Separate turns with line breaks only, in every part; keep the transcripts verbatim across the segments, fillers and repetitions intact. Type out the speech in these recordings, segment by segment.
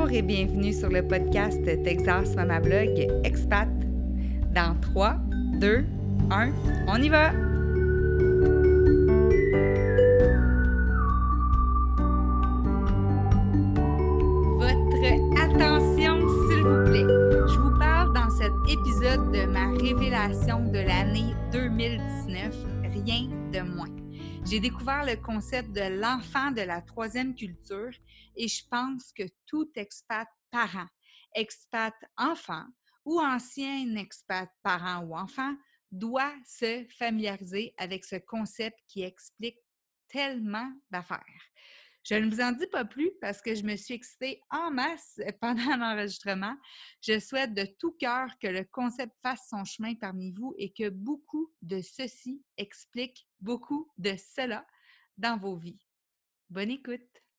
Bonjour et bienvenue sur le podcast Texas Mama Blog Expat. Dans trois, deux, un, on y va! Votre attention, s'il vous plaît. Je vous parle dans cet épisode de ma révélation de l'année deux mille dix-neuf, rien de moins. J'ai découvert le concept de l'enfant de la troisième culture et je pense que tout expat parent, expat enfant ou ancien expat parent ou enfant doit se familiariser avec ce concept qui explique tellement d'affaires. Je ne vous en dis pas plus parce que je me suis excitée en masse pendant l'enregistrement. Je souhaite de tout cœur que le concept fasse son chemin parmi vous et que beaucoup de ceci explique beaucoup de cela dans vos vies. Bonne écoute!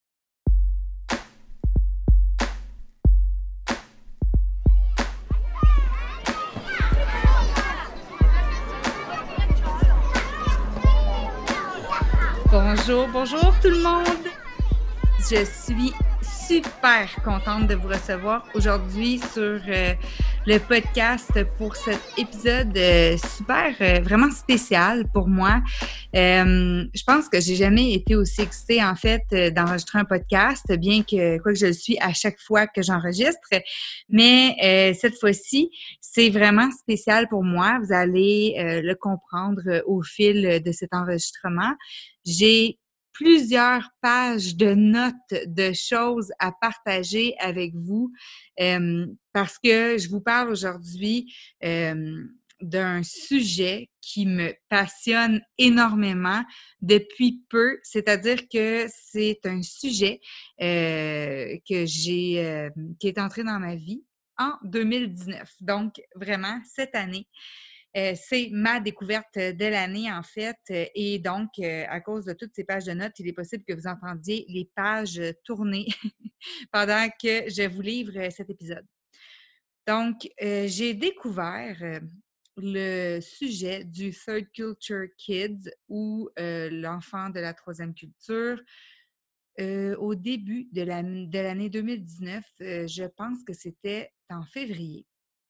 Bonjour, bonjour tout le monde! Je suis super contente de vous recevoir aujourd'hui sur euh, le podcast pour cet épisode euh, super, euh, vraiment spécial pour moi. Euh, je pense que j'ai jamais été aussi excitée en fait euh, d'enregistrer un podcast, bien que quoi que je le suis à chaque fois que j'enregistre. Mais euh, cette fois-ci, c'est vraiment spécial pour moi. Vous allez euh, le comprendre euh, au fil de cet enregistrement. J'ai plusieurs pages de notes de choses à partager avec vous euh, parce que je vous parle aujourd'hui euh, d'un sujet qui me passionne énormément depuis peu, c'est-à-dire que c'est un sujet euh, que j'ai euh, qui est entré dans ma vie en deux mille dix-neuf, donc vraiment cette année. Euh, c'est ma découverte de l'année, en fait. Et donc, euh, à cause de toutes ces pages de notes, il est possible que vous entendiez les pages tourner pendant que je vous livre cet épisode. Donc, euh, j'ai découvert euh, le sujet du Third Culture Kids ou euh, l'enfant de la troisième culture euh, au début de, la, de l'année deux mille dix-neuf. Euh, je pense que c'était en février.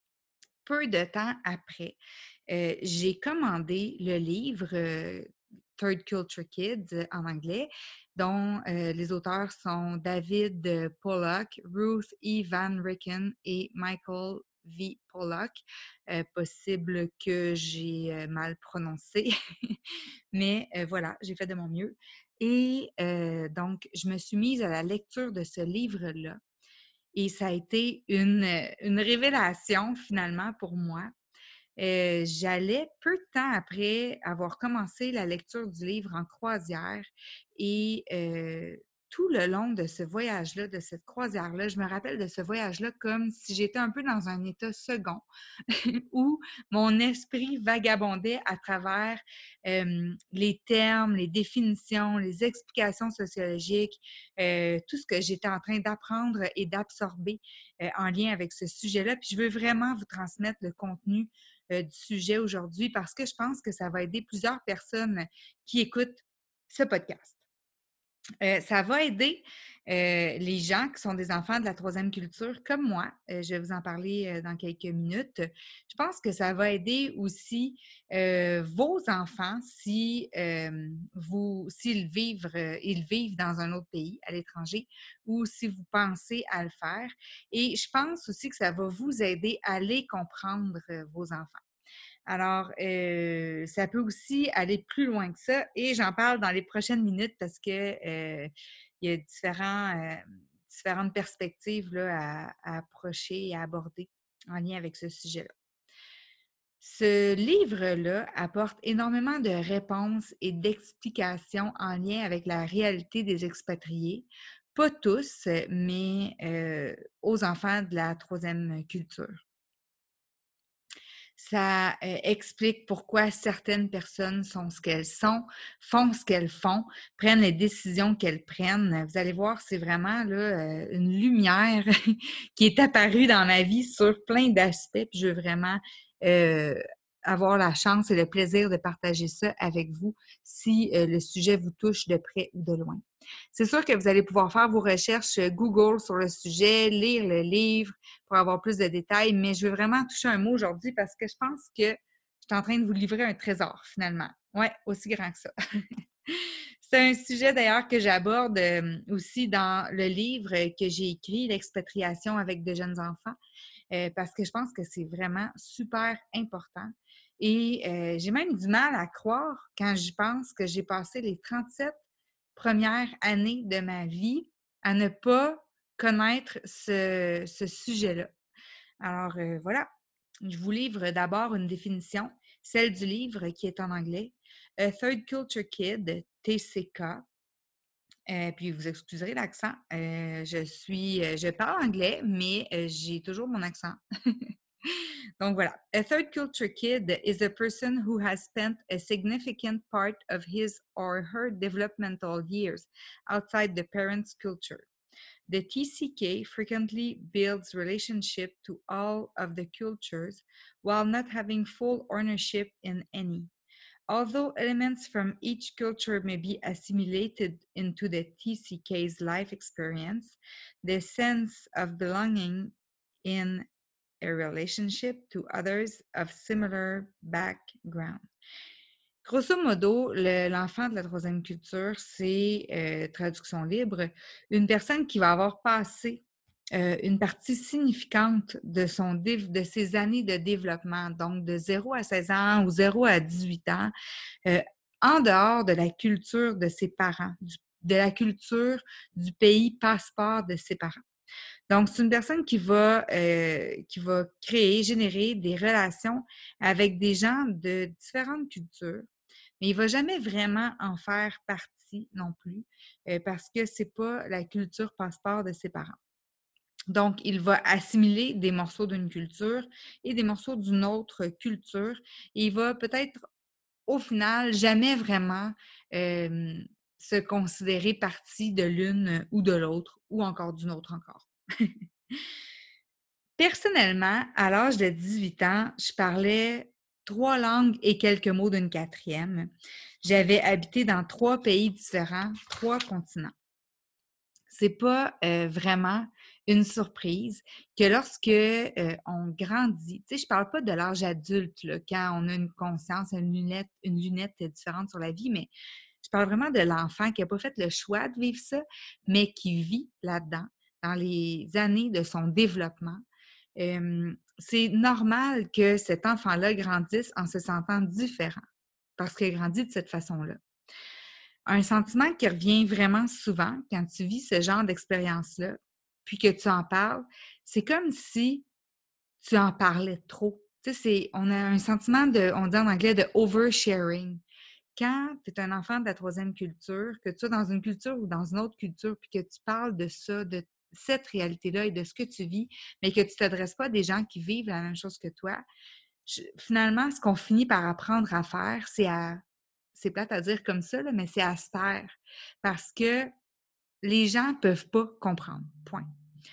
Peu de temps après, euh, j'ai commandé le livre euh, Third Culture Kids euh, en anglais, dont euh, les auteurs sont David Pollock, Ruth E. Van Ricken et Michael V. Pollock. Euh, possible que j'ai euh, mal prononcé, mais euh, voilà, j'ai fait de mon mieux. Et euh, donc, je me suis mise à la lecture de ce livre-là. Et ça a été une, une révélation finalement pour moi. Euh, j'allais peu de temps après avoir commencé la lecture du livre en croisière et euh, tout le long de ce voyage-là, de cette croisière-là, je me rappelle de ce voyage-là comme si j'étais un peu dans un état second où mon esprit vagabondait à travers euh, les termes, les définitions, les explications sociologiques, euh, tout ce que j'étais en train d'apprendre et d'absorber euh, en lien avec ce sujet-là. Puis je veux vraiment vous transmettre le contenu euh, du sujet aujourd'hui parce que je pense que ça va aider plusieurs personnes qui écoutent ce podcast. Euh, ça va aider euh, les gens qui sont des enfants de la troisième culture comme moi. Euh, je vais vous en parler euh, dans quelques minutes. Je pense que ça va aider aussi euh, vos enfants si euh, vous, s'ils vivent, euh, ils vivent dans un autre pays, à l'étranger, ou si vous pensez à le faire. Et je pense aussi que ça va vous aider à les comprendre, euh, vos enfants. Alors, euh, ça peut aussi aller plus loin que ça et j'en parle dans les prochaines minutes parce que euh, il y a différents, euh, différentes perspectives là, à, à approcher et à aborder en lien avec ce sujet-là. Ce livre-là apporte énormément de réponses et d'explications en lien avec la réalité des expatriés, pas tous, mais euh, aux enfants de la troisième culture. Ça euh, explique pourquoi certaines personnes sont ce qu'elles sont, font ce qu'elles font, prennent les décisions qu'elles prennent. Vous allez voir, c'est vraiment là, euh, une lumière qui est apparue dans ma vie sur plein d'aspects. Puis je veux vraiment euh, avoir la chance et le plaisir de partager ça avec vous si euh, le sujet vous touche de près ou de loin. C'est sûr que vous allez pouvoir faire vos recherches Google sur le sujet, lire le livre pour avoir plus de détails, mais je veux vraiment toucher un mot aujourd'hui parce que je pense que je suis en train de vous livrer un trésor finalement. Ouais, aussi grand que ça. C'est un sujet d'ailleurs que j'aborde euh, aussi dans le livre que j'ai écrit, L'expatriation avec de jeunes enfants, euh, parce que je pense que c'est vraiment super important. Et euh, j'ai même du mal à croire quand je pense que j'ai passé les trente-sept premières années de ma vie à ne pas connaître ce, ce sujet-là. Alors euh, voilà, je vous livre d'abord une définition, celle du livre qui est en anglais. A Third Culture Kid, T C K. Euh, puis vous excuserez l'accent. Euh, je suis, euh, je parle anglais, mais euh, j'ai toujours mon accent. Donc voilà. A third culture kid is a person who has spent a significant part of his or her developmental years outside the parent's culture. The T C K frequently builds relationship to all of the cultures while not having full ownership in any. Although elements from each culture may be assimilated into the T C K's life experience, the sense of belonging in a relationship to others of similar background. Grosso modo, le- l'enfant de la troisième culture, c'est, euh, traduction libre, une personne qui va avoir passé euh, une partie significante de, son, de ses années de développement, donc de zéro à seize ans ou zéro à dix-huit ans, euh, en dehors de la culture de ses parents, du, de la culture du pays passeport de ses parents. Donc, c'est une personne qui va, euh, qui va créer, générer des relations avec des gens de différentes cultures, mais il ne va jamais vraiment en faire partie non plus, euh, parce que ce n'est pas la culture passeport de ses parents. Donc, il va assimiler des morceaux d'une culture et des morceaux d'une autre culture, et il va peut-être, au final, jamais vraiment euh, se considérer partie de l'une ou de l'autre, ou encore d'une autre encore. Personnellement, à l'âge de dix-huit ans, je parlais trois langues et quelques mots d'une quatrième. J'avais habité dans trois pays différents, trois continents. C'est pas euh, vraiment une surprise que lorsque euh, on grandit, tu sais, je parle pas de l'âge adulte, là, quand on a une conscience, une lunette, une lunette différente sur la vie, mais je parle vraiment de l'enfant qui n'a pas fait le choix de vivre ça, mais qui vit là-dedans, dans les années de son développement. Euh, c'est normal que cet enfant-là grandisse en se sentant différent parce qu'il grandit de cette façon-là. Un sentiment qui revient vraiment souvent quand tu vis ce genre d'expérience-là, puis que tu en parles, c'est comme si tu en parlais trop. Tu sais, c'est, on a un sentiment de, on dit en anglais, de oversharing. Quand tu es un enfant de la troisième culture, que tu es dans une culture ou dans une autre culture, puis que tu parles de ça, de cette réalité-là et de ce que tu vis, mais que tu ne t'adresses pas à des gens qui vivent la même chose que toi, je- finalement, ce qu'on finit par apprendre à faire, c'est à, c'est plate à dire comme ça, là, mais c'est à se taire. Parce que les gens ne peuvent pas comprendre. Point.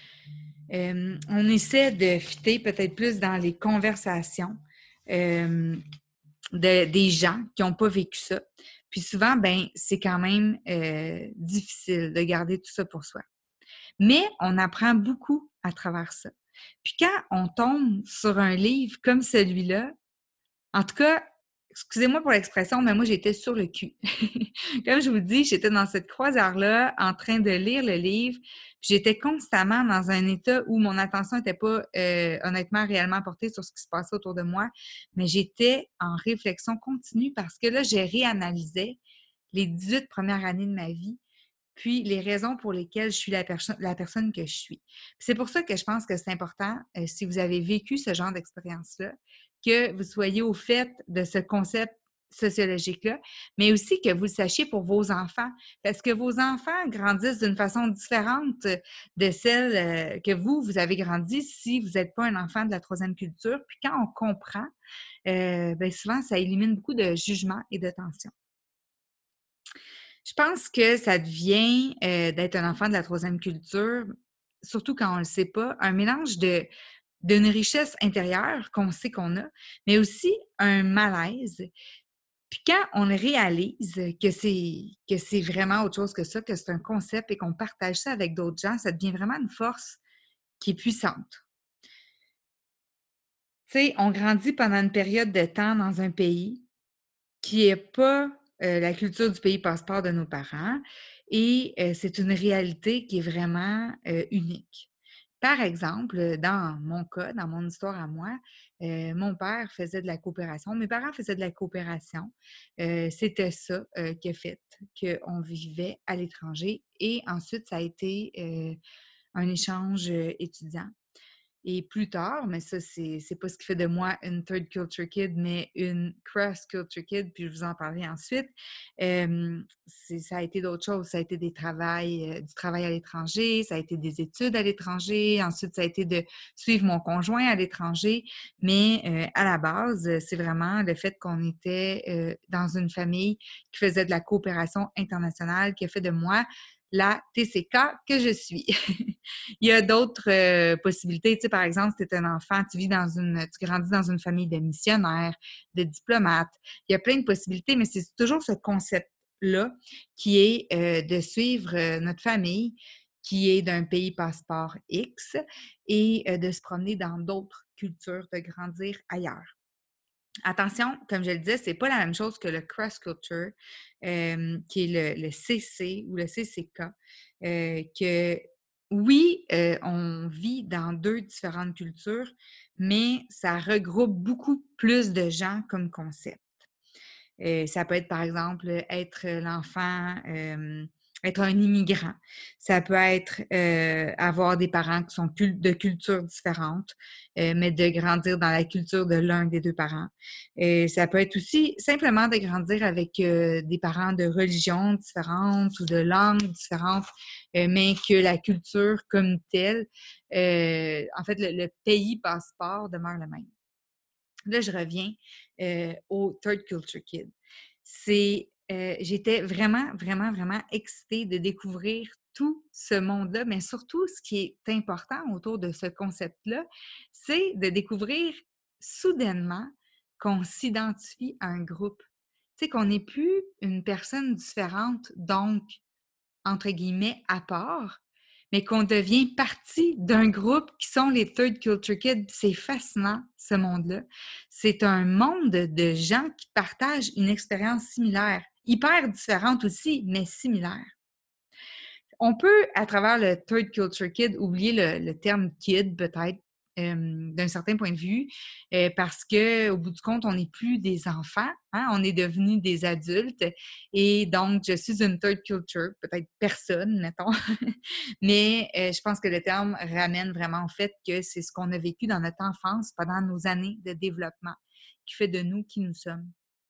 Euh, on essaie de fitter peut-être plus dans les conversations euh, de, des gens qui n'ont pas vécu ça. Puis souvent, ben, c'est quand même euh, difficile de garder tout ça pour soi. Mais on apprend beaucoup à travers ça. Puis quand on tombe sur un livre comme celui-là, en tout cas, excusez-moi pour l'expression, mais moi, j'étais sur le cul. Comme je vous dis, j'étais dans cette croisière-là, en train de lire le livre. Puis j'étais constamment dans un état où mon attention n'était pas euh, honnêtement réellement portée sur ce qui se passait autour de moi, mais j'étais en réflexion continue parce que là, j'ai réanalysé les dix-huit premières années de ma vie, puis les raisons pour lesquelles je suis la, perso- la personne que je suis. Puis c'est pour ça que je pense que c'est important, euh, si vous avez vécu ce genre d'expérience-là, que vous soyez au fait de ce concept sociologique-là, mais aussi que vous le sachiez pour vos enfants, parce que vos enfants grandissent d'une façon différente de celle euh, que vous, vous avez grandi si vous n'êtes pas un enfant de la troisième culture. Puis quand on comprend, euh, bien souvent, ça élimine beaucoup de jugement et de tension. Je pense que ça devient, euh, d'être un enfant de la troisième culture, surtout quand on ne le sait pas, un mélange de d'une richesse intérieure qu'on sait qu'on a, mais aussi un malaise. Puis quand on réalise que c'est que c'est vraiment autre chose que ça, que c'est un concept et qu'on partage ça avec d'autres gens, ça devient vraiment une force qui est puissante. Tu sais, on grandit pendant une période de temps dans un pays qui est pas, heu, la culture du pays passeport de nos parents et heu, c'est une réalité qui est vraiment, heu, unique. Par exemple, dans mon cas, dans mon histoire à moi, heu, mon père faisait de la coopération, mes parents faisaient de la coopération. Heu, c'était ça, heu, qui a fait qu'on vivait à l'étranger et ensuite ça a été, heu, un échange, heu, étudiant. Et plus tard, mais ça, c'est c'est pas ce qui fait de moi une third culture kid, mais une cross culture kid, puis je vous en parlerai ensuite. Hem, c'est ça a été d'autres choses. Ça a été des travails, heu, du travail à l'étranger, ça a été des études à l'étranger, ensuite ça a été de suivre mon conjoint à l'étranger. Mais, heu, à la base, heu, c'est vraiment le fait qu'on était, heu, dans une famille qui faisait de la coopération internationale qui a fait de moi la T C K que je suis. Il y a d'autres, heu, possibilités. Tu sais, par exemple, si tu es un enfant, tu vis dans une tu grandis dans une famille de missionnaires, de diplomates. Il y a plein de possibilités, mais c'est toujours ce concept-là qui est, heu, de suivre, heu, notre famille qui est d'un pays passeport X et heu, de se promener dans d'autres cultures, de grandir ailleurs. Attention, comme je le disais, c'est pas la même chose que le cross culture, hem, qui est le le C C ou le C C K, heu, que oui, heu, on vit dans deux différentes cultures, mais ça regroupe beaucoup plus de gens comme concept. Heu, ça peut être, par exemple, être l'enfant, hem, être un immigrant. Ça peut être, heu, avoir des parents qui sont cul de cultures différentes, heu, mais de grandir dans la culture de l'un des deux parents. Et ça peut être aussi simplement de grandir avec, heu, des parents de religions différentes ou de langues différentes, heu, mais que la culture comme telle, heu, en fait, le le pays passeport demeure le même. Là, je reviens, heu, au Third Culture Kid. C'est, heu, j'étais vraiment, vraiment, vraiment excitée de découvrir tout ce monde-là, mais surtout ce qui est important autour de ce concept-là, c'est de découvrir soudainement qu'on s'identifie à un groupe. Tu sais, qu'on n'est plus une personne différente, donc entre guillemets, «à part», mais qu'on devient partie d'un groupe qui sont les Third Culture Kids. C'est fascinant, ce monde-là. C'est un monde de gens qui partagent une expérience similaire, hyper différente aussi, mais similaire. On peut, à travers le Third Culture Kid, oublier le, le terme kid, peut-être, euh, d'un certain point de vue, euh, parce que au bout du compte, on n'est plus des enfants, hein, on est devenus des adultes. Et donc, je suis une Third Culture, peut-être personne, mettons. Mais euh, je pense que le terme ramène vraiment au fait que c'est ce qu'on a vécu dans notre enfance pendant nos années de développement qui fait de nous qui nous sommes.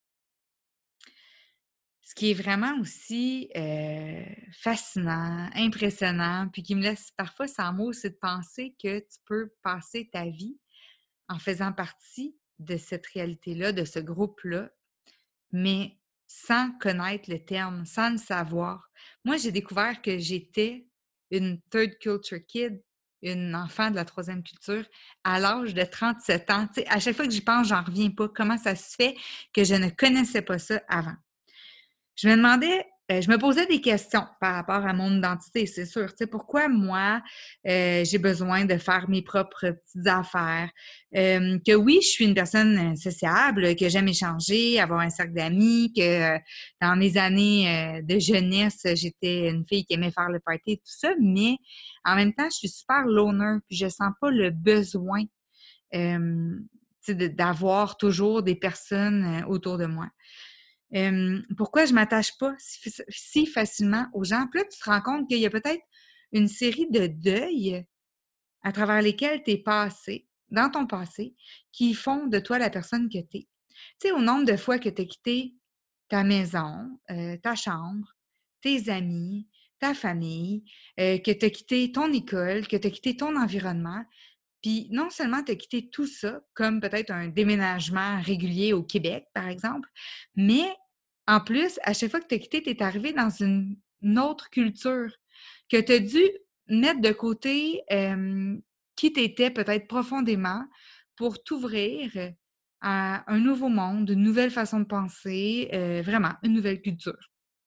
Ce qui est vraiment aussi, heu, fascinant, impressionnant, puis qui me laisse parfois sans mots, c'est de penser que tu peux passer ta vie en faisant partie de cette réalité-là, de ce groupe-là, mais sans connaître le terme, sans le savoir. Moi, j'ai découvert que j'étais une third culture kid, une enfant de la troisième culture, à l'âge de trente-sept ans. Tu sais, à chaque fois que j'y pense, j'en reviens pas. Comment ça se fait que je ne connaissais pas ça avant? Je me demandais, heu, je me posais des questions par rapport à mon identité, c'est sûr. Tu sais, pourquoi moi, heu, j'ai besoin de faire mes propres petites affaires? Hem, que oui, je suis une personne, heu, sociable, que j'aime échanger, avoir un cercle d'amis, que, heu, dans mes années, heu, de jeunesse, j'étais une fille qui aimait faire le party et tout ça, mais en même temps, je suis super loner, puis je sens pas le besoin, hem, tu sais, de d'avoir toujours des personnes, heu, autour de moi. Hem, pourquoi je m'attache pas si f si facilement aux gens? Puis là, tu te rends compte qu'il y a peut-être une série de deuils à travers lesquels tu es passé, dans ton passé, qui font de toi la personne que tu es. Tu sais, au nombre de fois que tu as quitté ta maison, heu, ta chambre, tes amis, ta famille, heu, que tu as quitté ton école, que tu as quitté ton environnement, puis non seulement tu as quitté tout ça, comme peut-être un déménagement régulier au Québec, par exemple, mais en plus, à chaque fois que tu as quitté, tu es arrivé dans une une autre culture que tu as dû mettre de côté, hem, qui tu étais peut-être profondément pour t'ouvrir à un nouveau monde, une nouvelle façon de penser, heu, vraiment une nouvelle culture.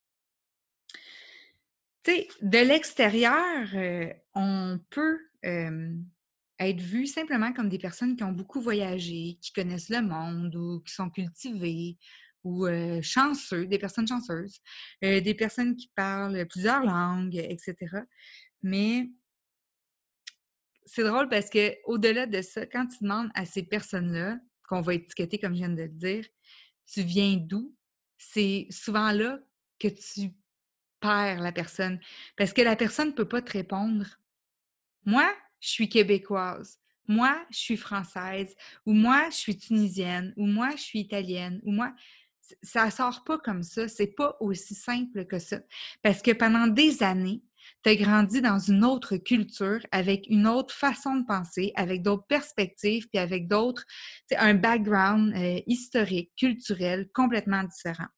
Tu sais, de l'extérieur, heu, on peut, hem, être vu simplement comme des personnes qui ont beaucoup voyagé, qui connaissent le monde ou qui sont cultivées ou, heu, chanceux, des personnes chanceuses, heu, des personnes qui parlent plusieurs langues et cetera. Mais c'est drôle parce qu'au-delà de ça, quand tu demandes à ces personnes-là, qu'on va étiqueter comme je viens de le dire, «Tu viens d'où?» C'est souvent là que tu perds la personne. Parce que la personne ne peut pas te répondre. Moi, je suis québécoise. Moi, je suis française. Ou moi, je suis tunisienne. Ou moi, je suis italienne. Ou moi, c- ça sort pas comme ça. C'est pas aussi simple que ça. Parce que pendant des années, tu as grandi dans une autre culture, avec une autre façon de penser, avec d'autres perspectives, puis avec d'autres, tu sais, un background euh, historique, culturel complètement différent.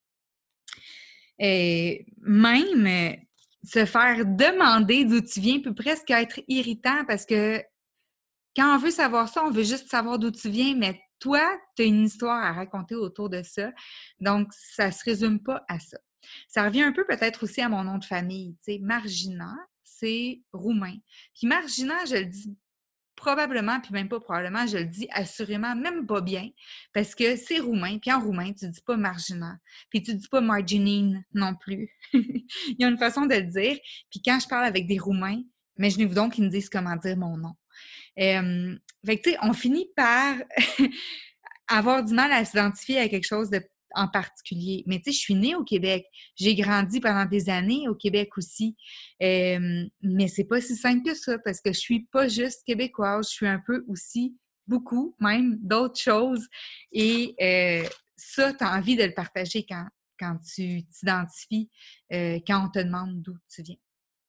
Et même euh, se faire demander d'où tu viens peut presque être irritant parce que quand on veut savoir ça, on veut juste savoir d'où tu viens, mais toi, tu as une histoire à raconter autour de ça. Donc, ça se résume pas à ça. Ça revient un peu peut-être aussi à mon nom de famille. Tu sais, Margina, c'est roumain. Puis Margina, je le dis probablement, puis même pas probablement, je le dis assurément, même pas bien, parce que c'est roumain, puis en roumain, tu dis pas marginal, puis tu dis pas marginine non plus. Il y a une façon de le dire, puis quand je parle avec des Roumains, imaginez-vous donc qu'ils me disent comment dire mon nom. Euh, fait que, tu sais, on finit par avoir du mal à s'identifier à quelque chose de, en particulier. Mais tu sais, je suis née au Québec. J'ai grandi pendant des années au Québec aussi. Euh, mais c'est pas si simple que ça parce que je suis pas juste québécoise. Je suis un peu aussi, beaucoup même, d'autres choses. Et euh, ça, tu as envie de le partager quand, quand tu t'identifies, euh, quand on te demande d'où tu viens.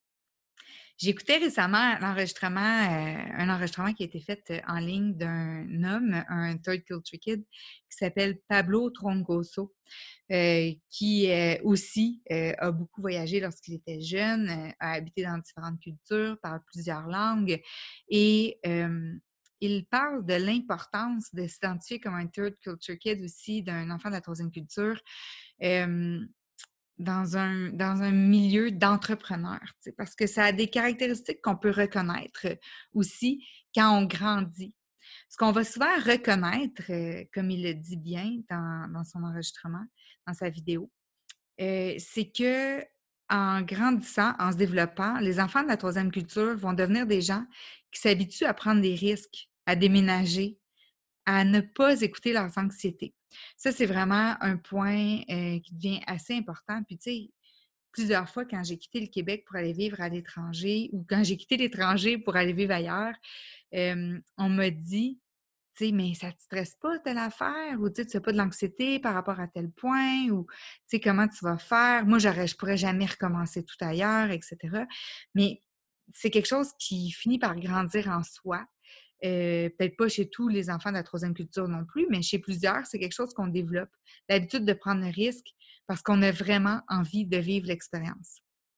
J'écoutais récemment l'enregistrement, euh, un enregistrement qui a été fait euh, en ligne d'un homme, un Third Culture Kid, qui s'appelle Pablo Trongoso, euh, qui euh, aussi euh, a beaucoup voyagé lorsqu'il était jeune, euh, a habité dans différentes cultures, parle plusieurs langues et euh, il parle de l'importance de s'identifier comme un Third Culture Kid aussi, d'un enfant de la troisième culture. Euh, dans un, dans un milieu d'entrepreneurs, parce que ça a des caractéristiques qu'on peut reconnaître euh, aussi quand on grandit. Ce qu'on va souvent reconnaître, euh, comme il le dit bien dans, dans son enregistrement, dans sa vidéo, euh, c'est que en grandissant, en se développant, les enfants de la troisième culture vont devenir des gens qui s'habituent à prendre des risques, à déménager, à ne pas écouter leurs anxiétés. Ça, c'est vraiment un point euh, qui devient assez important. Puis, tu sais, plusieurs fois, quand j'ai quitté le Québec pour aller vivre à l'étranger ou quand j'ai quitté l'étranger pour aller vivre ailleurs, euh, on m'a dit, tu sais, mais ça ne te stresse pas telle affaire ou tu sais, tu n'as pas de l'anxiété par rapport à tel point ou tu sais, comment tu vas faire? Moi, j'aurais, je pourrais jamais recommencer tout ailleurs, et cetera. Mais c'est quelque chose qui finit par grandir en soi. Euh, peut-être pas chez tous les enfants de la troisième culture non plus, mais chez plusieurs, c'est quelque chose qu'on développe. L'habitude de prendre le risque parce qu'on a vraiment envie de vivre l'expérience.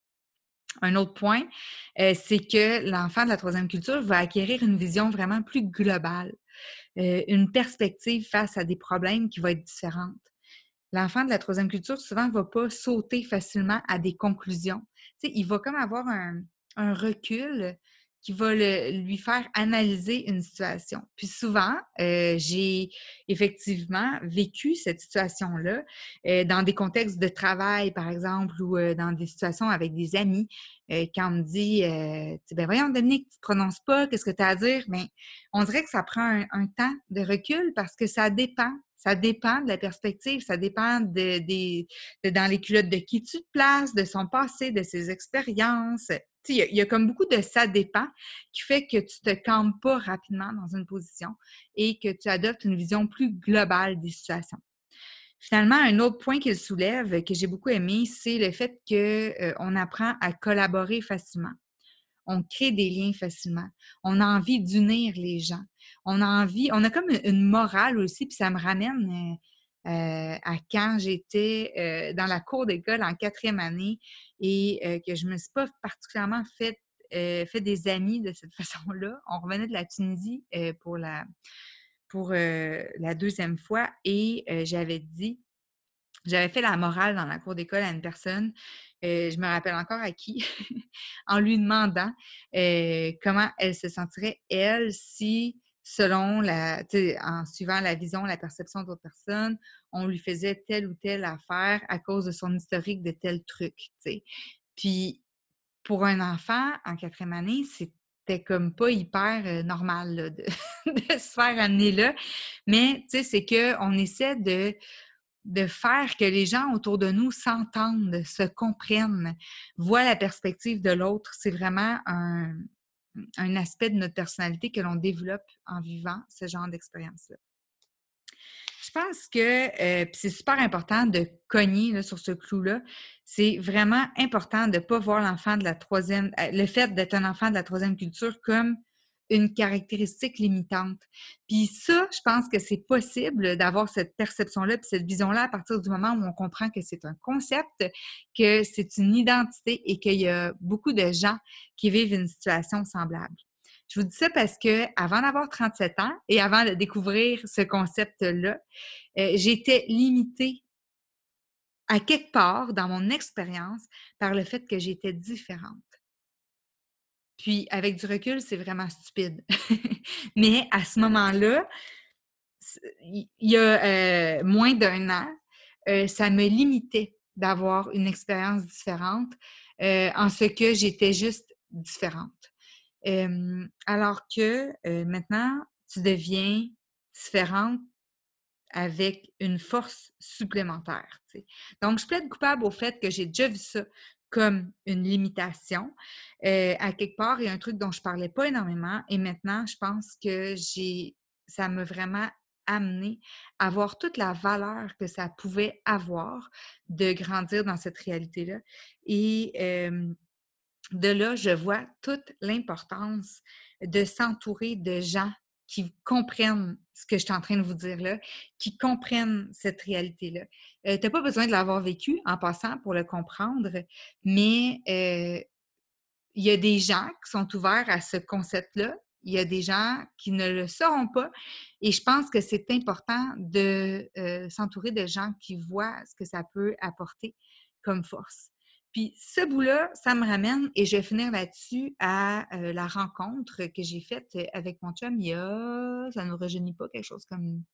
Un autre point, euh, c'est que l'enfant de la troisième culture va acquérir une vision vraiment plus globale, euh, une perspective face à des problèmes qui va être différente. L'enfant de la troisième culture, souvent, ne va pas sauter facilement à des conclusions. Tu sais, il va comme avoir un, un recul qui va le- lui faire analyser une situation. Puis souvent, euh, j'ai effectivement vécu cette situation-là euh, dans des contextes de travail, par exemple, ou euh, dans des situations avec des amis. Euh, quand on me dit, euh, ben voyons, Dominique, tu ne te prononces pas, qu'est-ce que tu as à dire? Mais on dirait que ça prend un, un temps de recul parce que ça dépend. Ça dépend de la perspective, ça dépend de, de, de dans les culottes de qui tu te places, de son passé, de ses expériences. Il y, a, il y a comme beaucoup de ça dépend qui fait que tu te campes pas rapidement dans une position et que tu adoptes une vision plus globale des situations. Finalement, un autre point qu'il soulève, que j'ai beaucoup aimé, c'est le fait qu'on euh, apprend à collaborer facilement. On crée des liens facilement. On a envie d'unir les gens. On a envie, on a comme une morale aussi, puis ça me ramène euh, euh, à quand j'étais euh, dans la cour d'école en quatrième année et euh, que je me suis pas particulièrement fait euh, fait des amis de cette façon-là. On revenait de la Tunisie euh, pour la, pour, euh, la deuxième fois et euh, j'avais dit, j'avais fait la morale dans la cour d'école à une personne, euh, je me rappelle encore à qui, en lui demandant euh, comment elle se sentirait, elle, si, selon la, tu sais, en suivant la vision, la perception d'autres personnes, on lui faisait telle ou telle affaire à cause de son historique de tel truc, tu sais. Puis, pour un enfant en quatrième année, c'était comme pas hyper euh, normal là, de, de se faire amener là. Mais, tu sais, c'est qu'on essaie de de faire que les gens autour de nous s'entendent, se comprennent, voient la perspective de l'autre. C'est vraiment un, un aspect de notre personnalité que l'on développe en vivant ce genre d'expérience-là. Je pense que euh, c'est super important de cogner là, sur ce clou-là. C'est vraiment important de ne pas voir l'enfant de la troisième, euh, le fait d'être un enfant de la troisième culture comme une caractéristique limitante. Puis ça, je pense que c'est possible d'avoir cette perception-là puis cette vision-là à partir du moment où on comprend que c'est un concept, que c'est une identité et qu'il y a beaucoup de gens qui vivent une situation semblable. Je vous dis ça parce que avant d'avoir trente-sept ans et avant de découvrir ce concept-là, euh, j'étais limitée à quelque part dans mon expérience par le fait que j'étais différente. Puis, avec du recul, c'est vraiment stupide. Mais à ce moment-là, il y a euh, moins d'un an, euh, ça me limitait d'avoir une expérience différente euh, en ce que j'étais juste différente. Euh, alors que euh, maintenant, tu deviens différente avec une force supplémentaire. Tu sais. Donc, je plaide coupable au fait que j'ai déjà vu ça comme une limitation. Euh, à quelque part, il y a un truc dont je ne parlais pas énormément et maintenant, je pense que j'ai, ça m'a vraiment amené à voir toute la valeur que ça pouvait avoir de grandir dans cette réalité-là. Et euh, de là, je vois toute l'importance de s'entourer de gens qui comprennent ce que je suis en train de vous dire là, qui comprennent cette réalité-là. Euh, tu n'as pas besoin de l'avoir vécu en passant pour le comprendre, mais euh, il y a des gens qui sont ouverts à ce concept-là. Il y a des gens qui ne le sauront pas. Et je pense que c'est important de euh, s'entourer de gens qui voient ce que ça peut apporter comme force. Puis ce bout-là, ça me ramène, et je vais finir là-dessus, à euh, la rencontre que j'ai faite avec mon chum il y a, ça ne nous rajeunit pas, quelque chose comme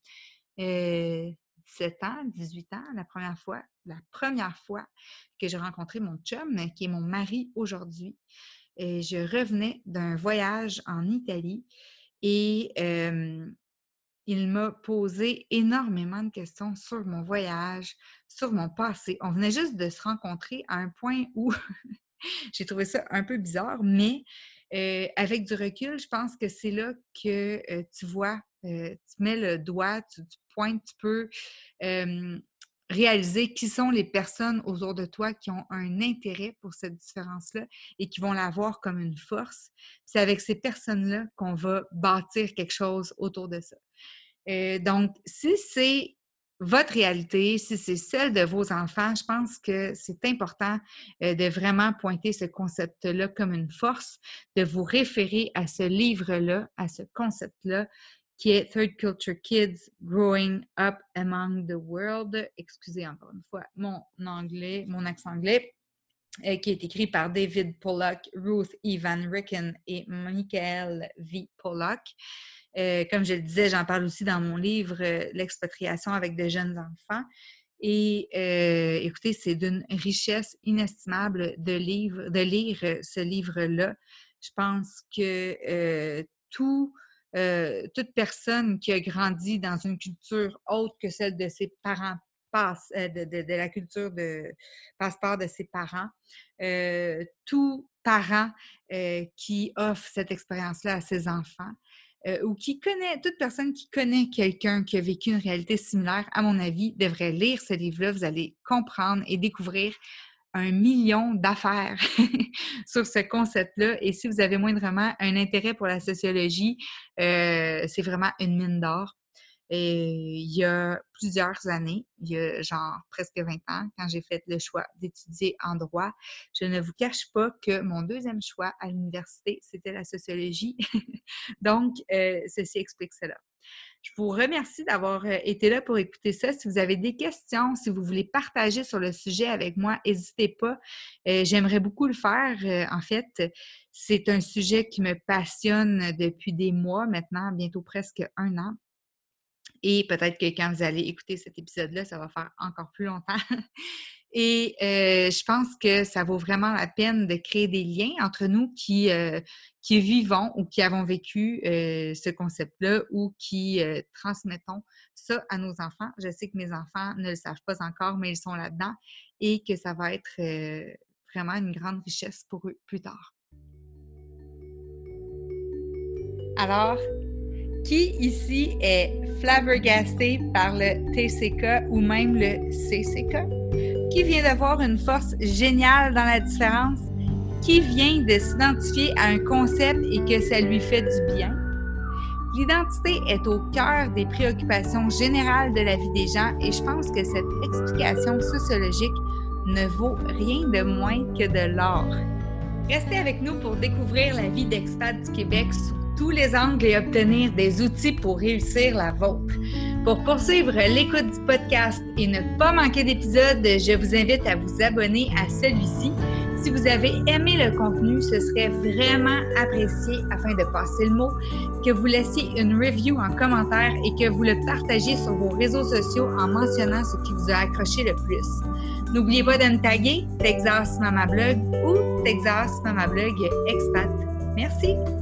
euh, dix-sept ans, dix-huit ans, la première fois, la première fois que j'ai rencontré mon chum, qui est mon mari aujourd'hui. Et je revenais d'un voyage en Italie et euh, il m'a posé énormément de questions sur mon voyage, sur mon passé. On venait juste de se rencontrer à un point où j'ai trouvé ça un peu bizarre, mais euh, avec du recul, je pense que c'est là que euh, tu vois, euh, tu mets le doigt, tu, tu pointes, tu peux euh, réaliser qui sont les personnes autour de toi qui ont un intérêt pour cette différence-là et qui vont la voir comme une force. C'est avec ces personnes-là qu'on va bâtir quelque chose autour de ça. Euh, donc, si c'est votre réalité, si c'est celle de vos enfants, je pense que c'est important euh, de vraiment pointer ce concept-là comme une force, de vous référer à ce livre-là, à ce concept-là, qui est Third Culture Kids Growing Up Among the World. Excusez encore une fois mon anglais, mon accent anglais, euh, qui est écrit par David Pollock, Ruth E. Van Ricken et Michael V. Pollock. Euh, comme je le disais, j'en parle aussi dans mon livre euh, L'expatriation avec de jeunes enfants. Et euh, écoutez, c'est d'une richesse inestimable de, livre, de lire ce livre-là. Je pense que euh, tout, euh, toute personne qui a grandi dans une culture autre que celle de ses parents passe, euh, de, de, de la culture de passe-part de ses parents, euh, tout parent euh, qui offre cette expérience-là à ses enfants, Euh, ou qui connaît, toute personne qui connaît quelqu'un qui a vécu une réalité similaire, à mon avis, devrait lire ce livre-là. Vous allez comprendre et découvrir un million d'affaires sur ce concept-là. Et si vous avez moindrement un intérêt pour la sociologie, euh, c'est vraiment une mine d'or. il y a plusieurs années, il y a genre presque vingt ans, quand j'ai fait le choix d'étudier en droit. Je ne vous cache pas que mon deuxième choix à l'université, c'était la sociologie. Donc, euh, ceci explique cela. Je vous remercie d'avoir été là pour écouter ça. Si vous avez des questions, si vous voulez partager sur le sujet avec moi, n'hésitez pas. Euh, j'aimerais beaucoup le faire. Euh, en fait, c'est un sujet qui me passionne depuis des mois maintenant, bientôt presque un an. Et peut-être que quand vous allez écouter cet épisode-là, ça va faire encore plus longtemps. Et euh, je pense que ça vaut vraiment la peine de créer des liens entre nous qui, euh, qui vivons ou qui avons vécu euh, ce concept-là ou qui euh, transmettons ça à nos enfants. Je sais que mes enfants ne le savent pas encore, mais ils sont là-dedans et que ça va être euh, vraiment une grande richesse pour eux plus tard. Alors, qui ici est flabbergasté par le T C K ou même le C C K? Qui vient de voir une force géniale dans la différence? Qui vient de s'identifier à un concept et que ça lui fait du bien? L'identité est au cœur des préoccupations générales de la vie des gens et je pense que cette explication sociologique ne vaut rien de moins que de l'or. Restez avec nous pour découvrir la vie d'expat du Québec sous tous les angles et obtenir des outils pour réussir la vôtre. Pour poursuivre l'écoute du podcast et ne pas manquer d'épisodes, je vous invite à vous abonner à celui-ci. Si vous avez aimé le contenu, ce serait vraiment apprécié afin de passer le mot, que vous laissiez une review en commentaire et que vous le partagiez sur vos réseaux sociaux en mentionnant ce qui vous a accroché le plus. N'oubliez pas de me taguer Texas Mama Blog ou Texas Mama Blog Expat. Merci!